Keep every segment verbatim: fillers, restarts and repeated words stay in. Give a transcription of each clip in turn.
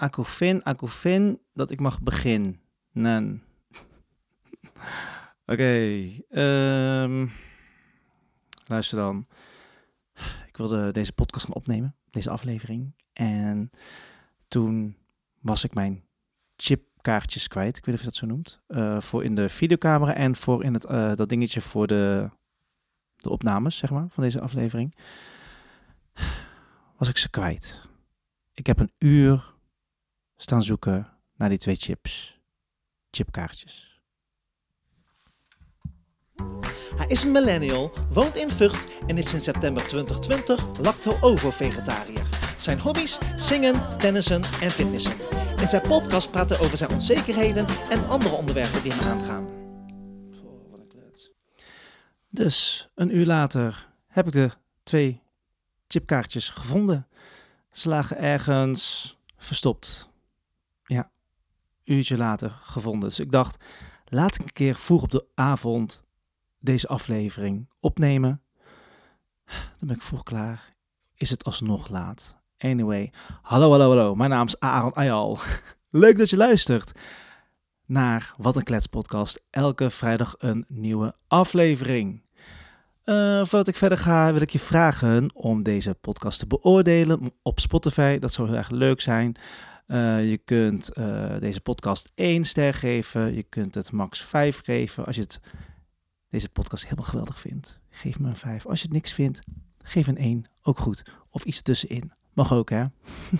Akufin, Akufin, dat ik mag beginnen. Oké, okay, um, luister dan. Ik wilde deze podcast gaan opnemen, deze aflevering. En toen was ik mijn chipkaartjes kwijt. Ik weet niet of je dat zo noemt. Uh, voor in de videocamera en voor in het, uh, dat dingetje voor de, de opnames, zeg maar, van deze aflevering. Was ik ze kwijt. Ik heb een uur staan zoeken naar die twee chips. Chipkaartjes. Hij is een millennial, woont in Vught en is sinds september twintig twintig lacto-ovo-vegetariër. Zijn hobby's? Zingen, tennissen en fitnessen. In zijn podcast praat hij over zijn onzekerheden en andere onderwerpen die hem aangaan. Oh, wat een klets. Dus, een uur later heb ik de twee chipkaartjes gevonden. Ze lagen ergens verstopt. Ja, een uurtje later gevonden. Dus ik dacht, laat ik een keer vroeg op de avond deze aflevering opnemen. Dan ben ik vroeg klaar. Is het alsnog laat? Anyway, hallo, hallo, hallo. Mijn naam is Aaron Ayal. Leuk dat je luistert naar Wat een Klets podcast. Elke vrijdag een nieuwe aflevering. Uh, voordat ik verder ga, wil ik je vragen om deze podcast te beoordelen op Spotify. Dat zou heel erg leuk zijn. Uh, je kunt uh, deze podcast één ster geven. Je kunt het max vijf geven. Als je het, deze podcast helemaal geweldig vindt, geef me een vijf. Als je het niks vindt, geef een één. Ook goed. Of iets tussenin. Mag ook, hè?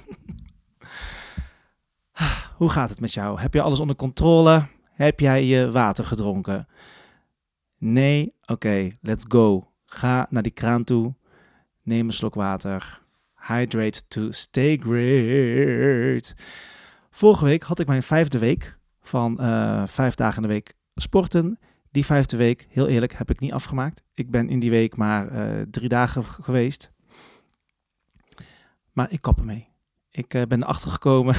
Hoe gaat het met jou? Heb je alles onder controle? Heb jij je water gedronken? Nee? Oké, okay, let's go. Ga naar die kraan toe. Neem een slok water. Hydrate to stay great. Vorige week had ik mijn vijfde week van uh, vijf dagen in de week sporten. Die vijfde week, heel eerlijk, heb ik niet afgemaakt. Ik ben in die week maar uh, drie dagen geweest. Maar ik kap ermee. Ik uh, ben erachter gekomen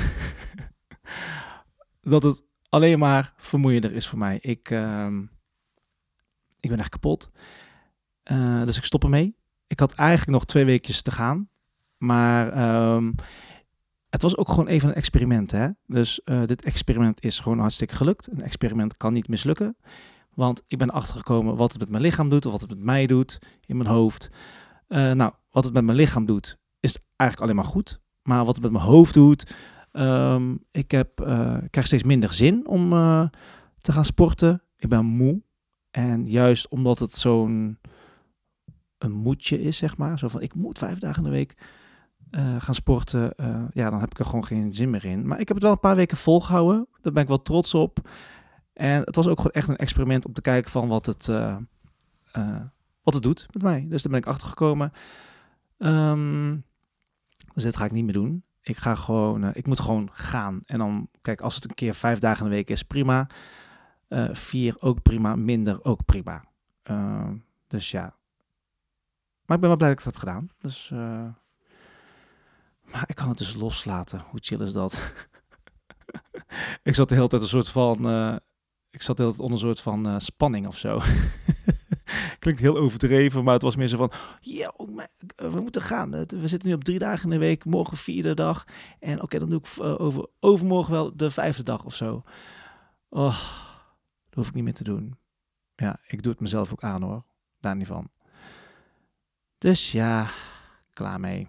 dat het alleen maar vermoeiender is voor mij. Ik, uh, ik ben echt kapot. Uh, dus ik stop ermee. Ik had eigenlijk nog twee weekjes te gaan. Maar um, het was ook gewoon even een experiment. Hè? Dus uh, dit experiment is gewoon hartstikke gelukt. Een experiment kan niet mislukken. Want ik ben achtergekomen wat het met mijn lichaam doet. Of wat het met mij doet in mijn hoofd. Uh, nou, wat het met mijn lichaam doet is eigenlijk alleen maar goed. Maar wat het met mijn hoofd doet. Um, ik, heb, uh, ik krijg steeds minder zin om uh, te gaan sporten. Ik ben moe. En juist omdat het zo'n een moedje is, zeg maar. Zo van, ik moet vijf dagen in de week uh, gaan sporten. Uh, ja, dan heb ik er gewoon geen zin meer in. Maar ik heb het wel een paar weken volgehouden. Daar ben ik wel trots op. En het was ook gewoon echt een experiment om te kijken van wat het, uh, uh, wat het doet met mij. Dus daar ben ik achter gekomen. Um, dus dit ga ik niet meer doen. Ik ga gewoon, uh, ik moet gewoon gaan. En dan, kijk, als het een keer vijf dagen in de week is, prima. Uh, vier ook prima. Minder ook prima. Uh, dus ja. Maar ik ben wel blij dat ik het heb gedaan. Dus, uh, maar ik kan het dus loslaten. Hoe chill is dat? Ik zat de hele tijd een soort van, uh, ik zat de hele tijd onder een soort van uh, spanning of zo. Klinkt heel overdreven, maar het was meer zo van, ja, we moeten gaan. We zitten nu op drie dagen in de week, morgen vierde dag. En oké, okay, dan doe ik uh, over, overmorgen wel de vijfde dag of zo. Oh, dat hoef ik niet meer te doen. Ja, ik doe het mezelf ook aan hoor. Daar niet van. Dus ja, klaar mee.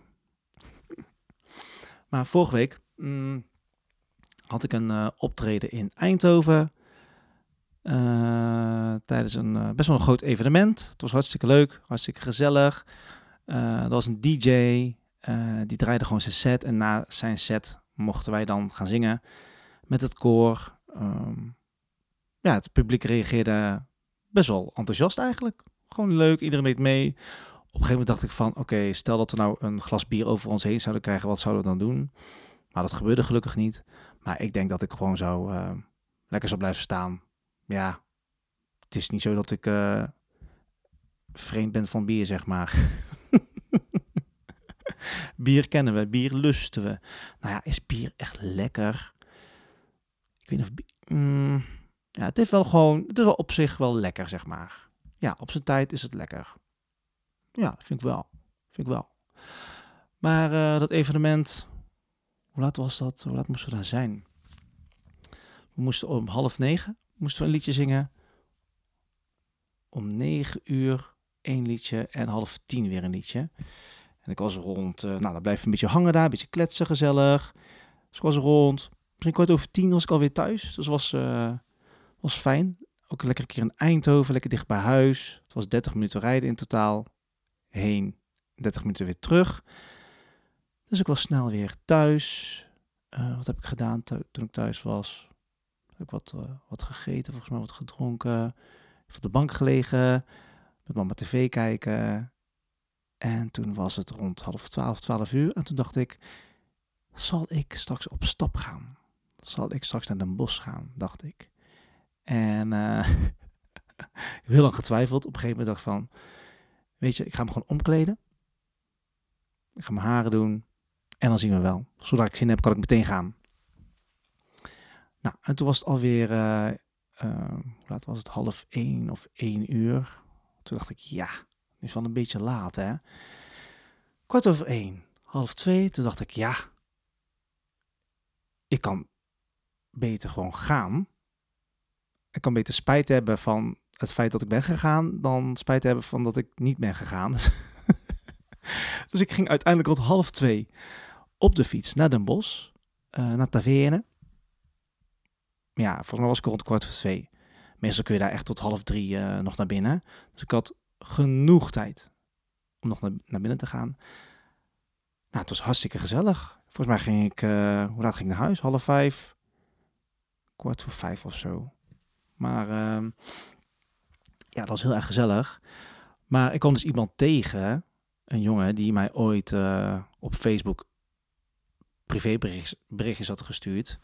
Maar vorige week mm, had ik een uh, optreden in Eindhoven. Uh, tijdens een uh, best wel een groot evenement. Het was hartstikke leuk, hartstikke gezellig. Uh, er was een D J, uh, die draaide gewoon zijn set. En na zijn set mochten wij dan gaan zingen met het koor. Um, ja, het publiek reageerde best wel enthousiast eigenlijk. Gewoon leuk, iedereen deed mee. Op een gegeven moment dacht ik van, oké, okay, stel dat we nou een glas bier over ons heen zouden krijgen, wat zouden we dan doen? Maar dat gebeurde gelukkig niet. Maar ik denk dat ik gewoon zou uh, lekker zou blijven staan. Ja, het is niet zo dat ik uh, vreemd ben van bier, zeg maar. Bier kennen we, bier lusten we. Nou ja, is bier echt lekker? Ik weet niet of... Bier, mm, ja, het is wel gewoon, het is wel op zich wel lekker, zeg maar. Ja, op zijn tijd is het lekker. Ja, vind ik wel. Vind ik wel. Maar uh, dat evenement hoe laat was dat? Hoe laat moesten we daar zijn? We moesten om half negen moesten we een liedje zingen. Om negen uur één liedje en half tien weer een liedje. En ik was rond, uh, nou dan blijf je een beetje hangen daar, een beetje kletsen, gezellig. Dus ik was rond, misschien kwart over tien was ik alweer thuis. Dus was, uh, was fijn. Ook lekker een keer in Eindhoven, lekker dicht bij huis. Het was dertig minuten rijden in totaal. Heen, dertig minuten weer terug. Dus ik was snel weer thuis. Uh, wat heb ik gedaan th- toen ik thuis was? Heb ik wat, uh, wat gegeten, volgens mij wat gedronken. Even op de bank gelegen, met mama tv kijken. En toen was het rond half twaalf, twaalf uur. En toen dacht ik, zal ik straks op stap gaan? Zal ik straks naar Den Bosch gaan, dacht ik. En uh, ik heb heel lang getwijfeld. Op een gegeven moment dacht ik van, weet je, ik ga me gewoon omkleden. Ik ga mijn haren doen. En dan zien we wel. Zodra ik zin heb, kan ik meteen gaan. Nou, en toen was het alweer, uh, uh, hoe laat was het? Half één of één uur. Toen dacht ik, ja, nu is wel een beetje laat, hè. Kwart over één, half twee. Toen dacht ik, ja, ik kan beter gewoon gaan. Ik kan beter spijt hebben van het feit dat ik ben gegaan, dan spijt hebben van dat ik niet ben gegaan. Dus ik ging uiteindelijk rond half twee op de fiets naar Den Bosch, uh, naar Taverne. Ja, volgens mij was ik rond kwart voor twee. Meestal kun je daar echt tot half drie uh, nog naar binnen. Dus ik had genoeg tijd om nog naar, naar binnen te gaan. Nou, het was hartstikke gezellig. Volgens mij ging ik, uh, hoe laat ging ik naar huis? Half vijf, kwart voor vijf of zo. Maar uh, ja, dat was heel erg gezellig. Maar ik kwam dus iemand tegen, een jongen die mij ooit uh, op Facebook privéberichtjes had gestuurd.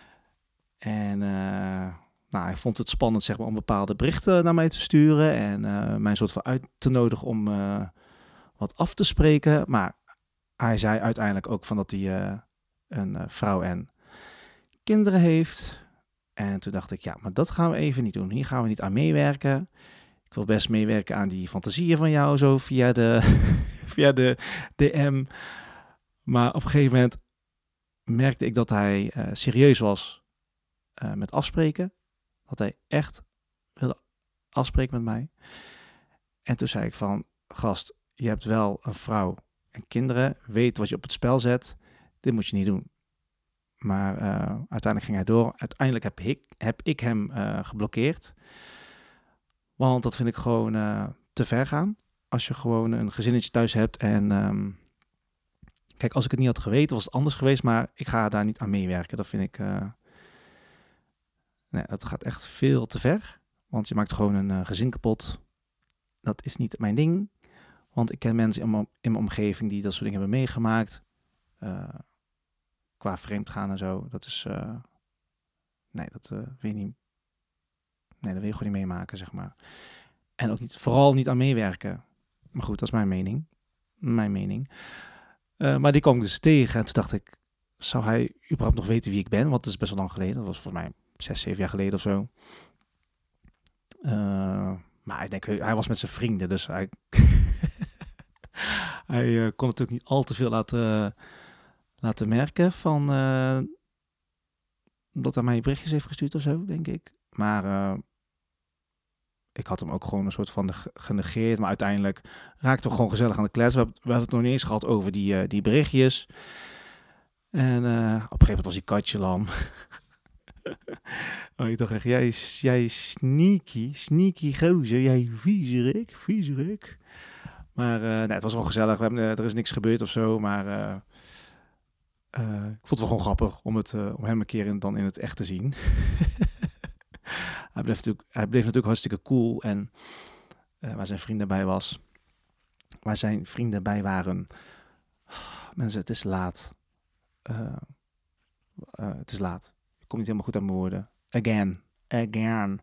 En uh, nou, hij vond het spannend, zeg maar, om bepaalde berichten naar mij te sturen en uh, mij een soort van uit te nodigen om uh, wat af te spreken. Maar hij zei uiteindelijk ook van dat hij uh, een uh, vrouw en kinderen heeft. En toen dacht ik, ja, maar dat gaan we even niet doen. Hier gaan we niet aan meewerken. Ik wil best meewerken aan die fantasieën van jou, zo via de, via de D M. Maar op een gegeven moment merkte ik dat hij uh, serieus was uh, met afspreken. Dat hij echt wilde afspreken met mij. En toen zei ik van, gast, je hebt wel een vrouw en kinderen. Weet wat je op het spel zet. Dit moet je niet doen. Maar uh, uiteindelijk ging hij door. Uiteindelijk heb ik, heb ik hem uh, geblokkeerd. Want dat vind ik gewoon uh, te ver gaan. Als je gewoon een gezinnetje thuis hebt. En um, kijk, als ik het niet had geweten, was het anders geweest. Maar ik ga daar niet aan meewerken. Dat vind ik... Uh, nee, dat gaat echt veel te ver. Want je maakt gewoon een uh, gezin kapot. Dat is niet mijn ding. Want ik ken mensen in mijn, in mijn omgeving die dat soort dingen hebben meegemaakt. Uh, qua vreemd gaan en zo. Dat is... Uh, nee, dat uh, wil je niet... Nee, dat wil je gewoon niet meemaken, zeg maar. En ook niet, vooral niet aan meewerken. Maar goed, dat is mijn mening. Mijn mening. Uh, maar die kwam ik dus tegen. En toen dacht ik, zou hij überhaupt nog weten wie ik ben? Want dat is best wel lang geleden. Dat was voor mij zes, zeven jaar geleden of zo. Uh, maar ik denk, hij was met zijn vrienden. Dus hij, hij uh, kon natuurlijk niet al te veel laten, laten merken van... Uh, dat hij mij berichtjes heeft gestuurd of zo, denk ik. Maar... Uh, Ik had hem ook gewoon een soort van genegeerd. Maar uiteindelijk raakten we gewoon gezellig aan de klets. We hebben, we hadden het nog niet eens gehad over die, uh, die berichtjes. En uh, op een gegeven moment was die katje lam. Oh, ik dacht echt, jij, jij sneaky, sneaky gozer. Jij viezerik, viezerik. Maar uh, nee, het was wel gezellig. We hebben, uh, er is niks gebeurd of zo. Maar uh, uh, ik vond het wel gewoon grappig om, het, uh, om hem een keer in, dan in het echt te zien. Hij bleef, natuurlijk, hij bleef natuurlijk hartstikke cool en uh, waar zijn vrienden bij was. Waar zijn vrienden bij waren. Oh, mensen, het is laat. Uh, uh, het is laat. Ik kom niet helemaal goed aan mijn woorden. Again. Again.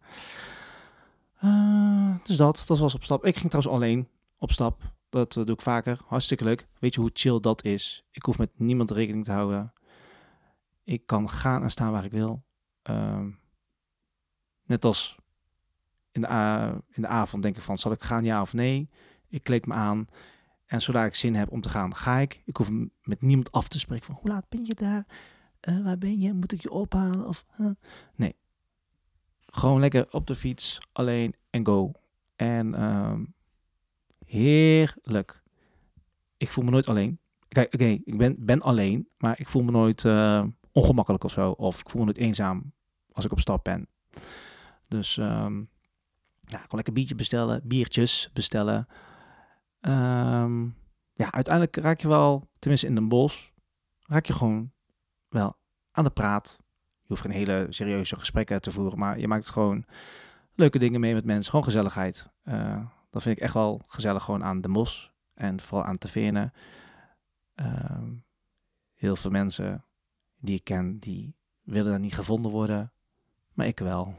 Uh, dus dat, dat was op stap. Ik ging trouwens alleen op stap. Dat uh, doe ik vaker. Hartstikke leuk. Weet je hoe chill dat is? Ik hoef met niemand rekening te houden. Ik kan gaan en staan waar ik wil. Uh, Net als in de, uh, in de avond denk ik van, zal ik gaan ja of nee? Ik kleed me aan En zodra ik zin heb om te gaan, ga ik. Ik hoef m- met niemand af te spreken van, hoe laat ben je daar? Uh, waar ben je? Moet ik je ophalen? Of, huh? Nee. Gewoon lekker op de fiets, alleen en go. En um, heerlijk. Ik voel me nooit alleen. Kijk, oké, okay, ik ben, ben alleen, maar ik voel me nooit uh, ongemakkelijk of zo. Of ik voel me nooit eenzaam als ik op stap ben. Dus um, ja, gewoon lekker biertje bestellen, biertjes bestellen. Um, ja, uiteindelijk raak je wel, tenminste in Den Bosch, raak je gewoon wel aan de praat. Je hoeft geen hele serieuze gesprekken te voeren, maar je maakt gewoon leuke dingen mee met mensen. Gewoon gezelligheid. Uh, dat vind ik echt wel gezellig gewoon aan Den Bosch en vooral aan Taveerne. Uh, heel veel mensen die ik ken, die willen daar niet gevonden worden, maar ik wel.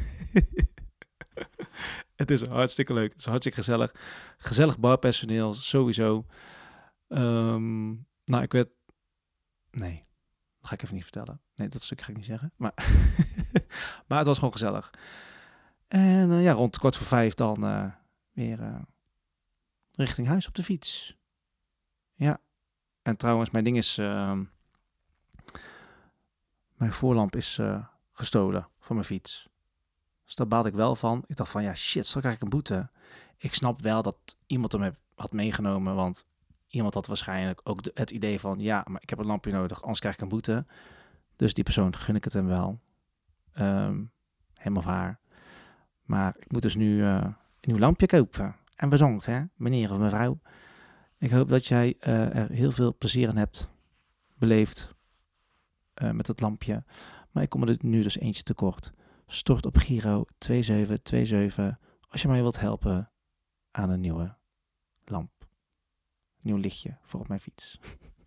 Het is hartstikke leuk. Het is hartstikke gezellig. Gezellig barpersoneel, sowieso. Um, nou, ik werd... Nee, dat ga ik even niet vertellen. Nee, dat stukje ga ik niet zeggen. Maar, maar het was gewoon gezellig. En uh, ja, rond kwart voor vijf dan uh, weer uh, richting huis op de fiets. Ja. En trouwens, mijn ding is... Uh, mijn voorlamp is uh, gestolen van mijn fiets. Dus daar baalde ik wel van. Ik dacht van, ja shit, zo krijg ik een boete. Ik snap wel dat iemand hem had meegenomen, want iemand had waarschijnlijk ook de, het idee van, ja, maar ik heb een lampje nodig, anders krijg ik een boete. Dus die persoon gun ik het hem wel. Um, hem of haar. Maar ik moet dus nu uh, een nieuw lampje kopen. En bedankt, hè, meneer of mevrouw. Ik hoop dat jij uh, er heel veel plezier aan hebt beleefd uh, met het lampje. Maar ik kom er nu dus eentje tekort. Stort op Giro twee zeven twee zeven als je mij wilt helpen aan een nieuwe lamp. Nieuw lichtje voor op mijn fiets.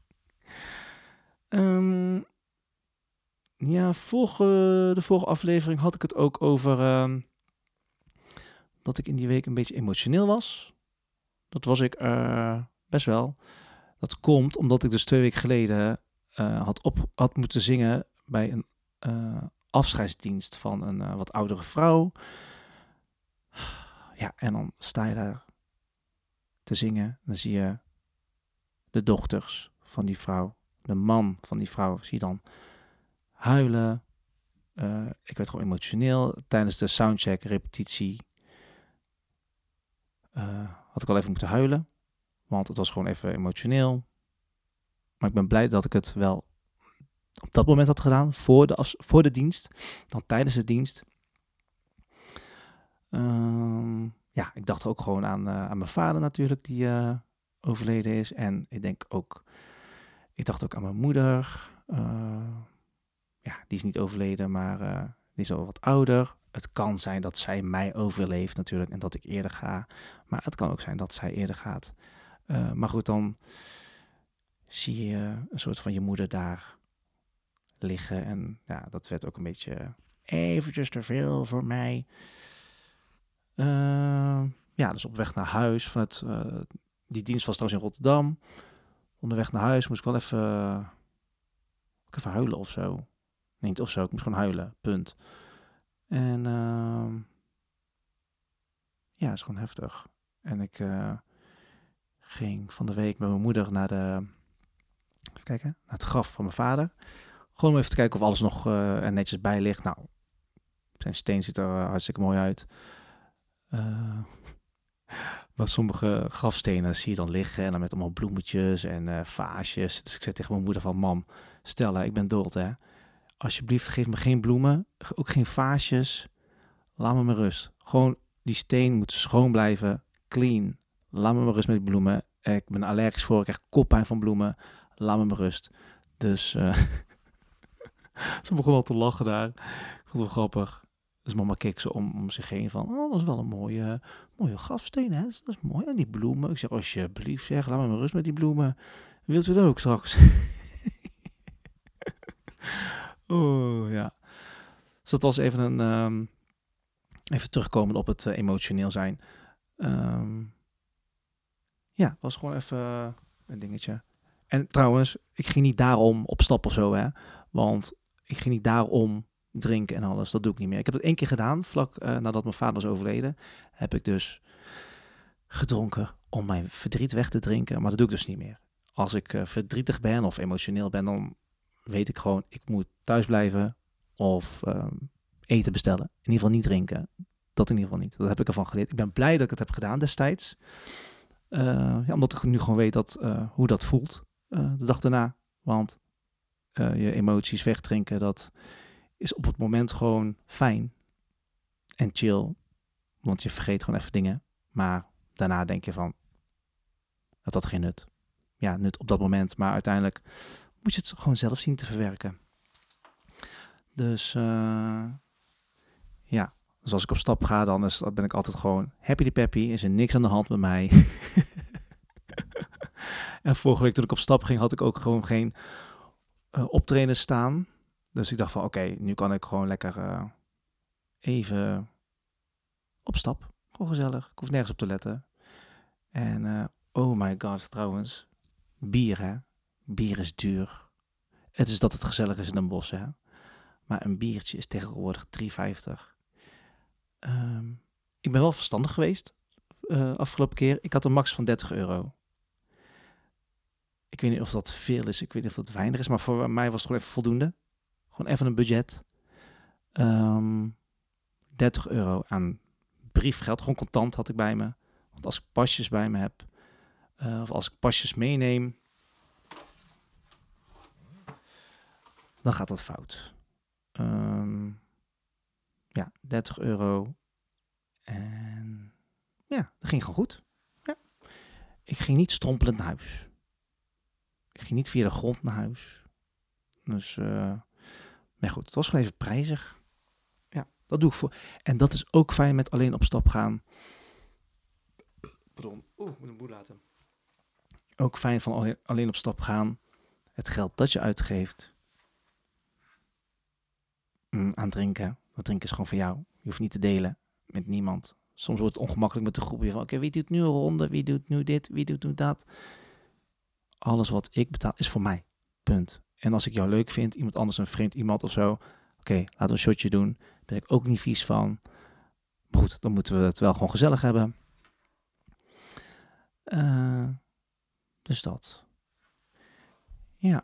um, ja, vorige, de vorige aflevering had ik het ook over um, dat ik in die week een beetje emotioneel was. Dat was ik uh, best wel. Dat komt omdat ik dus twee weken geleden uh, had, op, had moeten zingen bij een uh, afscheidsdienst van een uh, wat oudere vrouw. Ja, en dan sta je daar te zingen. Dan zie je de dochters van die vrouw, de man van die vrouw, zie je dan huilen. Uh, ik werd gewoon emotioneel. Tijdens de soundcheck, repetitie, uh, had ik al even moeten huilen. Want het was gewoon even emotioneel. Maar ik ben blij dat ik het wel op dat moment had gedaan, voor de, af, voor de dienst, dan tijdens de dienst. Um, ja, ik dacht ook gewoon aan, uh, aan mijn vader natuurlijk, die uh, overleden is. En ik denk ook, ik dacht ook aan mijn moeder. Uh, ja, die is niet overleden, maar uh, die is al wat ouder. Het kan zijn dat zij mij overleeft natuurlijk en dat ik eerder ga. Maar het kan ook zijn dat zij eerder gaat. Uh, maar goed, dan zie je een soort van je moeder daar liggen. En ja, dat werd ook een beetje eventjes te veel voor mij. Uh, ja, dus op weg naar huis. Van het, uh, die dienst was trouwens in Rotterdam. Onderweg naar huis moest ik wel even, uh, even huilen of zo. Nee, niet of zo. Ik moest gewoon huilen. Punt. En uh, ja, het is gewoon heftig. En ik uh, ging van de week met mijn moeder naar de, even kijken, naar het graf van mijn vader. Gewoon om even te kijken of alles nog uh, er netjes bij ligt. Nou, zijn steen ziet er uh, hartstikke mooi uit. Uh, maar sommige grafstenen zie je dan liggen en dan met allemaal bloemetjes en uh, vaasjes. Dus ik zei tegen mijn moeder van, mam, Stella, ik ben dood, hè. Alsjeblieft, geef me geen bloemen, ook geen vaasjes. Laat me maar rust. Gewoon, die steen moet schoon blijven, clean. Laat me maar rust met die bloemen. Ik ben allergisch voor, ik krijg koppijn van bloemen. Laat me maar rust. Dus uh, ze begon al te lachen daar. Ik vond het wel grappig. Dus mama keek zo om, om zich heen van, oh, dat is wel een mooie, mooie grafsteen, hè? Dat is mooi. En die bloemen. Ik zeg, alsjeblieft, zeg, laat me maar rust met die bloemen. Wilt u dat ook straks? Oh, ja. Dus dat was even een, um, even terugkomen op het uh, emotioneel zijn. Um, ja, het was gewoon even uh, een dingetje. En trouwens, ik ging niet daarom op stap of zo, hè. Want ik ging niet daarom drinken en alles. Dat doe ik niet meer. Ik heb het één keer gedaan, vlak uh, nadat mijn vader was overleden. Heb ik dus gedronken om mijn verdriet weg te drinken. Maar dat doe ik dus niet meer. Als ik uh, verdrietig ben of emotioneel ben, dan weet ik gewoon, ik moet thuis blijven of um, eten bestellen. In ieder geval niet drinken. Dat in ieder geval niet. Dat heb ik ervan geleerd. Ik ben blij dat ik het heb gedaan destijds. Uh, ja, omdat ik nu gewoon weet dat, uh, hoe dat voelt uh, de dag daarna. Want uh, je emoties wegdrinken, dat is op het moment gewoon fijn en chill. Want je vergeet gewoon even dingen. Maar daarna denk je van, dat had geen nut. Ja, nut op dat moment. Maar uiteindelijk moet je het gewoon zelf zien te verwerken. Dus uh, ja, dus als ik op stap ga, dan, is, dan ben ik altijd gewoon happy de peppy. Is er niks aan de hand met mij. En vorige week toen ik op stap ging, had ik ook gewoon geen uh, optreden staan. Dus ik dacht van, oké, okay, nu kan ik gewoon lekker uh, even op stap. Gewoon gezellig. Ik hoef nergens op te letten. En uh, oh my god, trouwens. Bier, hè. Bier is duur. Het is dat het gezellig is in een bos, hè. Maar een biertje is tegenwoordig drie vijftig. Um, ik ben wel verstandig geweest uh, afgelopen keer. Ik had een max van dertig euro. Ik weet niet of dat veel is. Ik weet niet of dat weinig is. Maar voor mij was het gewoon even voldoende. Gewoon even een budget. Um, dertig euro aan briefgeld. Gewoon contant had ik bij me. Want als ik pasjes bij me heb. Uh, of als ik pasjes meeneem. Dan gaat dat fout. Um, ja, dertig euro. En ja, dat ging gewoon goed. Ja. Ik ging niet strompelend naar huis. Ik ging niet via de grond naar huis. Dus, uh, maar goed, het was gewoon even prijzig. Ja, dat doe ik voor. En dat is ook fijn met alleen op stap gaan. Pardon, oeh, ik moet een boel laten. Ook fijn van alleen, alleen op stap gaan. Het geld dat je uitgeeft mm, aan drinken. Dat drinken is gewoon voor jou. Je hoeft niet te delen met niemand. Soms wordt het ongemakkelijk met de groep. Oké, okay, wie doet nu een ronde? Wie doet nu dit? Wie doet nu dat? Alles wat ik betaal is voor mij. Punt. En als ik jou leuk vind, iemand anders, een vreemd iemand of zo. Oké, okay, laten we een shotje doen. Daar ben ik ook niet vies van. Maar goed, dan moeten we het wel gewoon gezellig hebben. Uh, dus dat. Ja.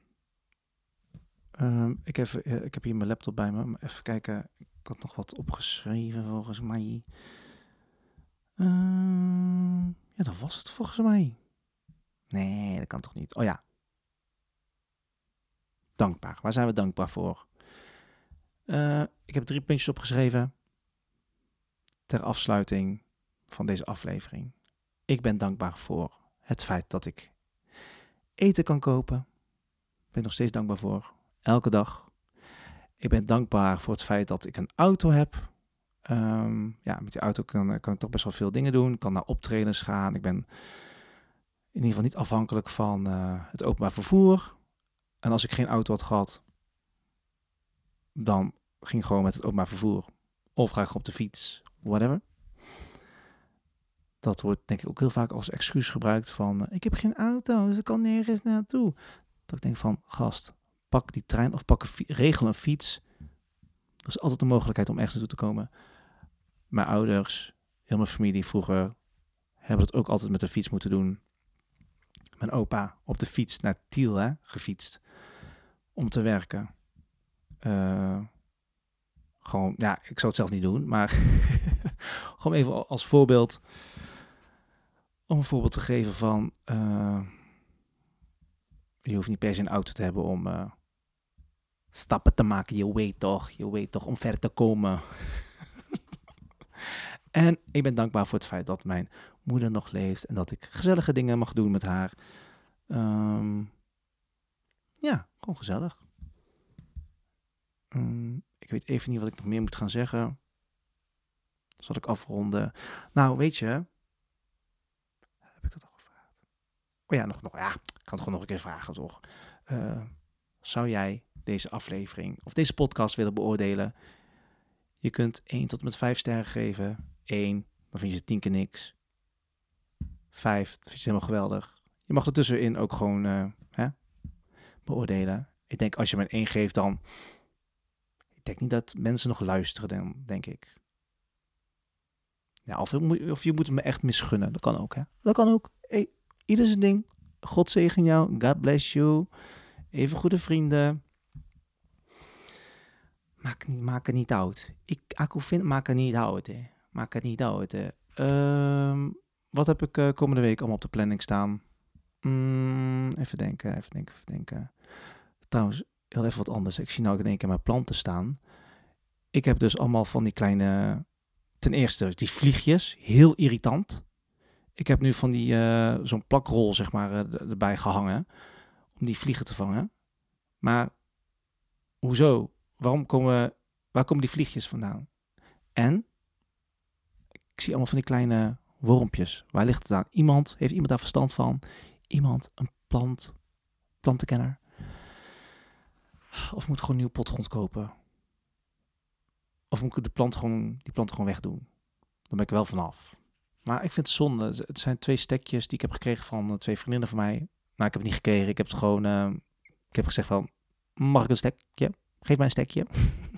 Um, ik, heb, uh, ik heb hier mijn laptop bij me. Maar even kijken. Ik had nog wat opgeschreven volgens mij. Uh, ja, dat was het volgens mij. Nee, dat kan toch niet. Oh ja. Dankbaar. Waar zijn we dankbaar voor? Uh, ik heb drie puntjes opgeschreven. Ter afsluiting van deze aflevering. Ik ben dankbaar voor het feit dat ik eten kan kopen. Ik ben nog steeds dankbaar voor. Elke dag. Ik ben dankbaar voor het feit dat ik een auto heb. Um, ja, met die auto kan, kan ik toch best wel veel dingen doen. Ik kan naar optredens gaan. Ik ben in ieder geval niet afhankelijk van uh, het openbaar vervoer. En als ik geen auto had gehad, dan ging ik gewoon met het openbaar vervoer. Of ga ik op de fiets, whatever. Dat wordt denk ik ook heel vaak als excuus gebruikt van... Uh, ik heb geen auto, dus ik kan nergens naartoe. Dat ik denk van, gast, pak die trein of pak een fi- regel een fiets. Er is altijd een mogelijkheid om ergens naartoe te komen. Mijn ouders, heel mijn familie vroeger... hebben dat ook altijd met de fiets moeten doen. Mijn opa op de fiets naar Tiel, hè, gefietst. Om te werken. Uh, gewoon, ja, ik zou het zelf niet doen, maar... gewoon even als voorbeeld... Om een voorbeeld te geven van... Uh, je hoeft niet per se een auto te hebben om uh, stappen te maken. Je weet toch, je weet toch, om ver te komen. En ik ben dankbaar voor het feit dat mijn moeder nog leeft. En dat ik gezellige dingen mag doen met haar. Um, ja, gewoon gezellig. Um, ik weet even niet wat ik nog meer moet gaan zeggen. Zal ik afronden? Nou, weet je... Heb ik dat al gevraagd? Oh ja, nog, nog, ja, ik kan het gewoon nog een keer vragen, toch? Uh, zou jij deze aflevering of deze podcast willen beoordelen? Je kunt één tot en met vijf sterren geven. één, dan vind je het tien keer niks. vijf, dat vind je helemaal geweldig. Je mag er tussenin ook gewoon uh, hè, beoordelen. Ik denk, als je maar één geeft, dan... Ik denk niet dat mensen nog luisteren, dan, denk ik. Ja, of, of je moet het me echt misgunnen. Dat kan ook, hè. Dat kan ook. Hey, ieder zijn ding. God zegen jou. God bless you. Even goede vrienden. Maak, niet, maak het niet uit. Ik, ik vind, maak het niet uit, hè. Maak het niet uit, hè. Um, wat heb ik uh, komende week allemaal op de planning staan? Mm, even denken, even denken, even denken. Trouwens, heel even wat anders. Ik zie nou in één keer mijn planten staan. Ik heb dus allemaal van die kleine... Ten eerste, die vliegjes. Heel irritant. Ik heb nu van die... Uh, zo'n plakrol, zeg maar, uh, erbij gehangen. Om die vliegen te vangen. Maar, hoezo? Waarom komen... Waar komen die vliegjes vandaan? En... Ik zie allemaal van die kleine wormpjes. Waar ligt het aan? Iemand, heeft iemand daar verstand van? Iemand, een plant, plantenkenner? Of moet ik gewoon een nieuw potgrond kopen? Of moet ik de plant gewoon, die plant gewoon wegdoen? Dan ben ik wel vanaf. Maar ik vind het zonde. Het zijn twee stekjes die ik heb gekregen van twee vriendinnen van mij. Maar ik heb het niet gekregen. Ik heb het gewoon... Uh, ik heb gezegd van... Mag ik een stekje? Geef mij een stekje.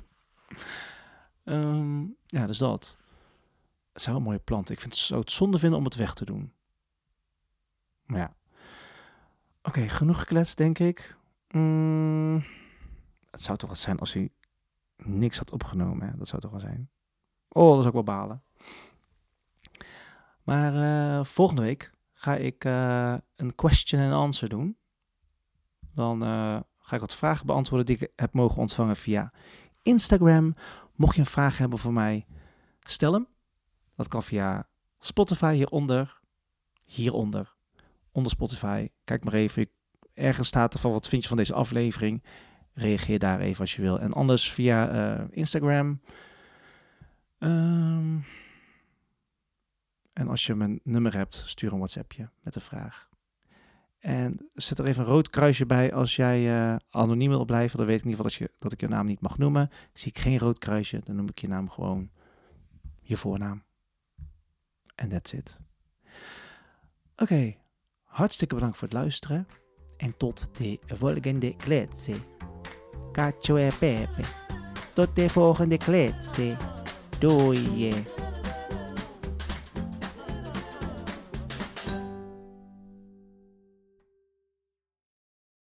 um, ja, dus dat. Het zijn wel mooie planten. Ik vind het zo het zonde vinden om het weg te doen. Maar ja. Oké, okay, genoeg gekletst, denk ik. Mm, het zou toch wel zijn als hij niks had opgenomen. Hè? Dat zou toch wel zijn. Oh, dat zou ik wel balen. Maar uh, volgende week ga ik uh, een question and answer doen. Dan uh, ga ik wat vragen beantwoorden die ik heb mogen ontvangen via Instagram. Mocht je een vraag hebben voor mij, stel hem. Dat kan via Spotify hieronder. Hieronder. Onder Spotify. Kijk maar even. Ergens staat er van wat vind je van deze aflevering. Reageer daar even als je wil. En anders via uh, Instagram. Um, en als je mijn nummer hebt, stuur een WhatsAppje met een vraag. En zet er even een rood kruisje bij als jij uh, anoniem wil blijven. Dan weet ik in ieder geval dat, je, dat ik je naam niet mag noemen. Zie ik geen rood kruisje, dan noem ik je naam gewoon je voornaam. En that's it. Oké, okay. Hartstikke bedankt voor het luisteren. En tot de volgende kletsen. Cacio e pepe. Tot de volgende kletsen. Doei.